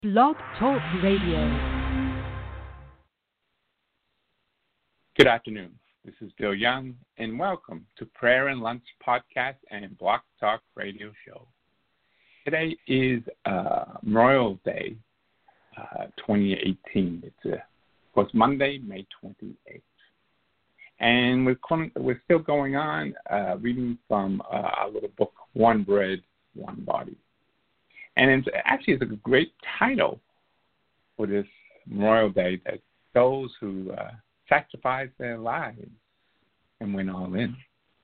Blog Talk Radio. Good afternoon. This is Bill Young, and welcome to Prayer and Lunch Podcast and Blog Talk Radio Show. Today is Memorial Day, 2018. It's Monday, May 28th. And we're still going on reading from our little book, One Bread, One Body. And it's a great title for this Memorial Day, that those who sacrificed their lives and went all in.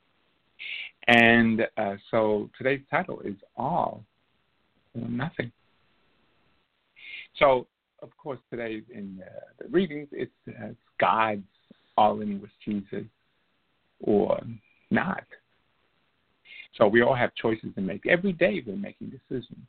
And so today's title is All or Nothing. So, of course, today in the readings, it's God's all in with Jesus or not. So we all have choices to make. Every day we're making decisions.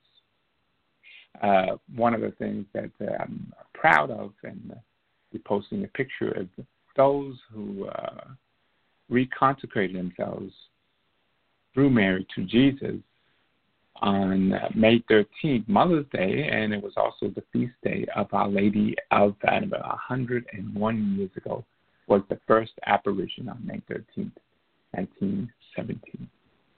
One of the things that I'm proud of, and we're posting a picture of those who reconsecrated themselves through Mary to Jesus on May 13th, Mother's Day, and it was also the feast day of Our Lady of Fatima. 101 years ago was the first apparition on May 13th, 1917.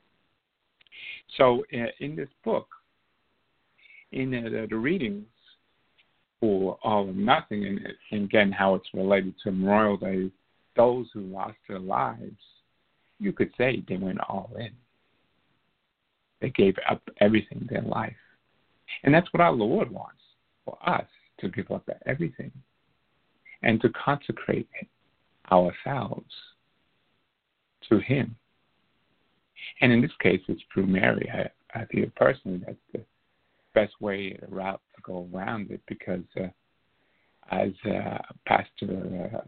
So in this book, in the readings for All or Nothing, and again how it's related to Memorial Day, those who lost their lives, you could say they went all in. They gave up everything, their life. And that's what our Lord wants, for us to give up everything and to consecrate ourselves to Him. And in this case, it's through Mary. I feel personally that's the best way, the route to go around it, because as Pastor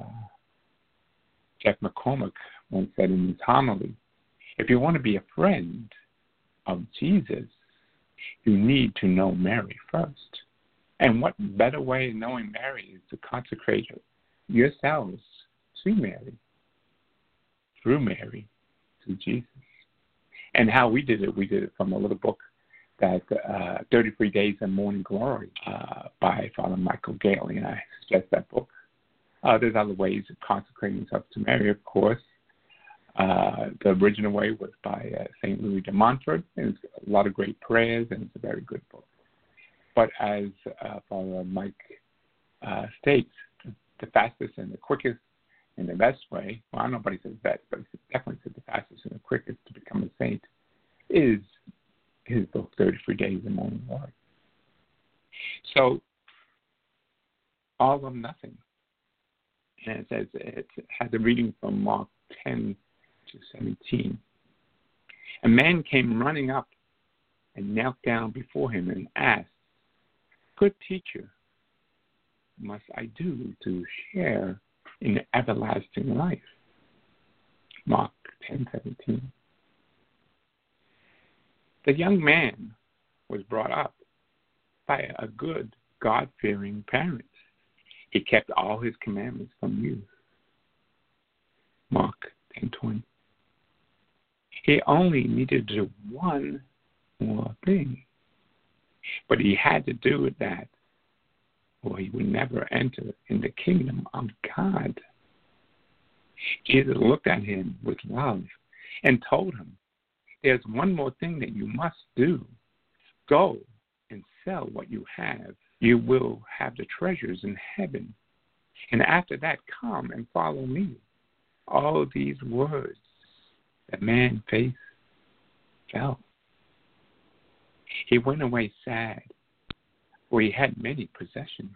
Jeff McCormick once said in his homily, if you want to be a friend of Jesus, you need to know Mary first. And what better way of knowing Mary is to consecrate yourselves to Mary, through Mary, to Jesus. And how we did it from a little book that 33 Days of Morning Glory by Father Michael Gailey, and I suggest that book. There's other ways of consecrating yourself to Mary, of course. The original way was by St. Louis de Montfort. It's a lot of great prayers, and it's a very good book. But as Father Mike states, the fastest and the quickest and the best way, well, I don't know if he says best, but he definitely said the fastest and the quickest to become a saint is his book, 33 Days of Morning Glory. So, All or Nothing. And it says, it has a reading from Mark 10 to 17. A man came running up and knelt down before him and asked, Good teacher, what must I do to share in everlasting life? Mark 10:17. The young man was brought up by a good, God-fearing parent. He kept all his commandments from youth. Mark 10:20. He only needed to do one more thing, but he had to do that, or he would never enter in the kingdom of God. Jesus looked at him with love and told him, There's one more thing that you must do. Go and sell what you have. You will have the treasures in heaven. And after that, come and follow me. All these words, the man's face fell. He went away sad, for he had many possessions.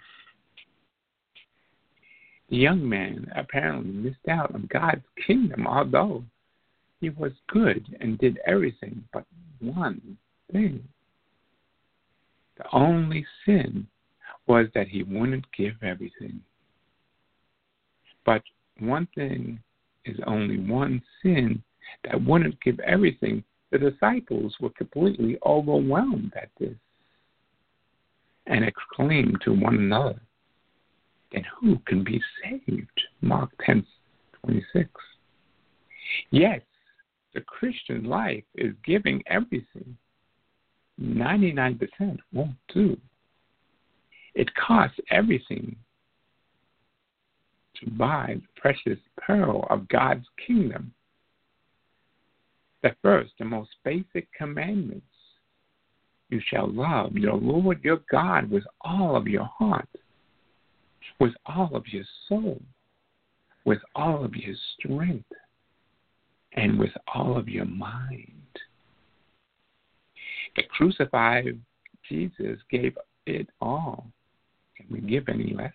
The young man apparently missed out on God's kingdom, although he was good and did everything but one thing. The only sin was that he wouldn't give everything. But one thing is only one sin that wouldn't give everything. The disciples were completely overwhelmed at this and exclaimed to one another, Then who can be saved? Mark 10:26. Yes, the Christian life is giving everything. 99% won't do. It costs everything to buy the precious pearl of God's kingdom. The first and most basic commandments. You shall love your Lord your God with all of your heart, with all of your soul, with all of your strength, and with all of your mind. The crucified Jesus gave it all. Can we give any less?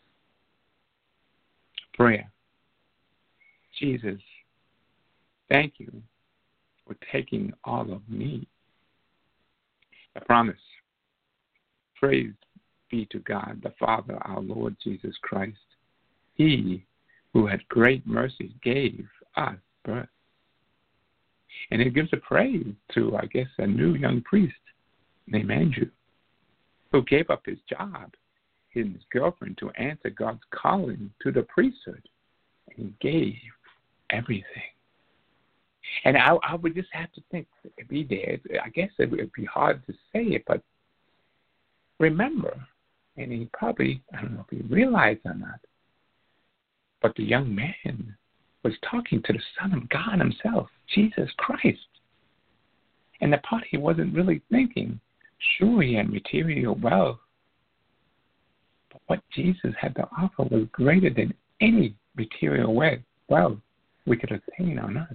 Prayer. Jesus, thank you for taking all of me. The promise. Praise be to God, the Father, our Lord Jesus Christ. He who had great mercy gave us birth. And it gives a praise to, I guess, a new young priest named Andrew, who gave up his job, his girlfriend, to answer God's calling to the priesthood. And he gave everything. And I would just have to think, be there. I guess it would be hard to say it, but remember, and he probably, I don't know if he realized or not, but the young man was talking to the Son of God himself, Jesus Christ. And the part he wasn't really thinking, sure, he had material wealth, but what Jesus had to offer was greater than any material wealth we could attain on earth.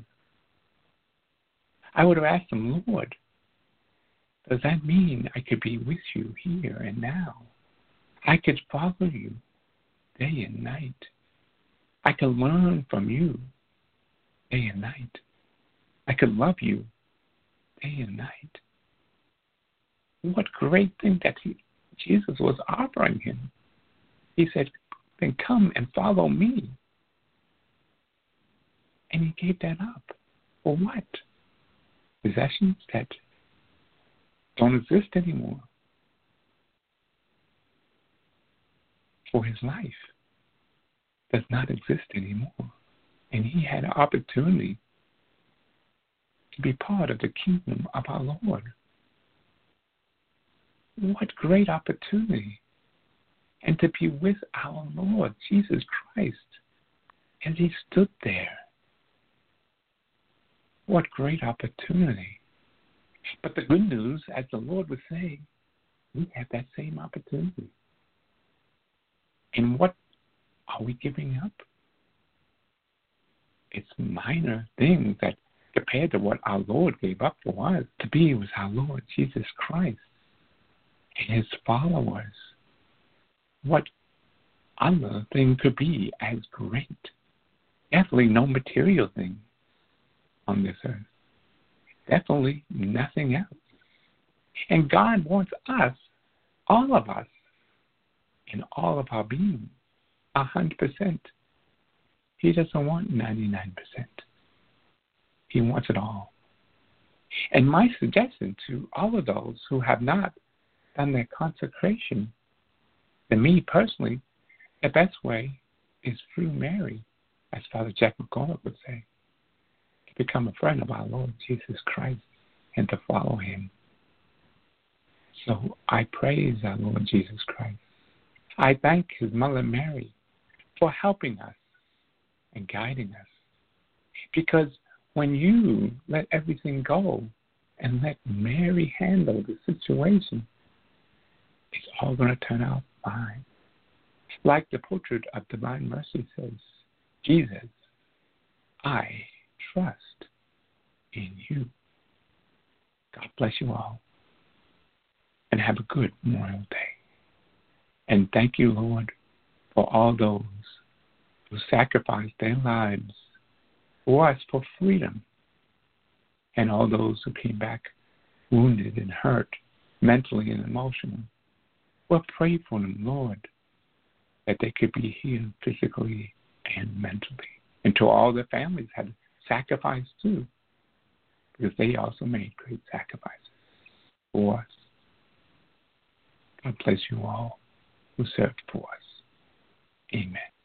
I would have asked him, Lord, does that mean I could be with you here and now? I could follow you day and night. I could learn from you day and night. I could love you day and night. What great thing that Jesus was offering him. He said, then come and follow me. And he gave that up. For what? Possessions that don't exist anymore. For his life does not exist anymore. And he had an opportunity to be part of the kingdom of our Lord. What great opportunity. And to be with our Lord, Jesus Christ, as he stood there. What great opportunity. But the good news, as the Lord would say, we have that same opportunity. And what are we giving up? It's minor things that compared to what our Lord gave up for us to be with our Lord Jesus Christ and his followers. What other thing could be as great? Definitely no material thing on this earth. Definitely nothing else. And God wants us, all of us, in all of our being, 100%. He doesn't want 99%. He wants it all. And my suggestion to all of those who have not done their consecration, to me personally, the best way is through Mary, as Father Jack McCullough would say, to become a friend of our Lord Jesus Christ and to follow him. So I praise our Lord Jesus Christ. I thank his mother Mary for helping us and guiding us. Because when you let everything go and let Mary handle the situation, it's all going to turn out fine. Like the portrait of Divine Mercy says, Jesus, I trust in you. God bless you all. And have a good Memorial Day. And thank you, Lord, for all those who sacrificed their lives for us for freedom. And all those who came back wounded and hurt mentally and emotionally. Well, pray for them, Lord, that they could be healed physically and mentally. And to all their families had sacrificed too, because they also made great sacrifices for us. God bless you all who served for us. Amen.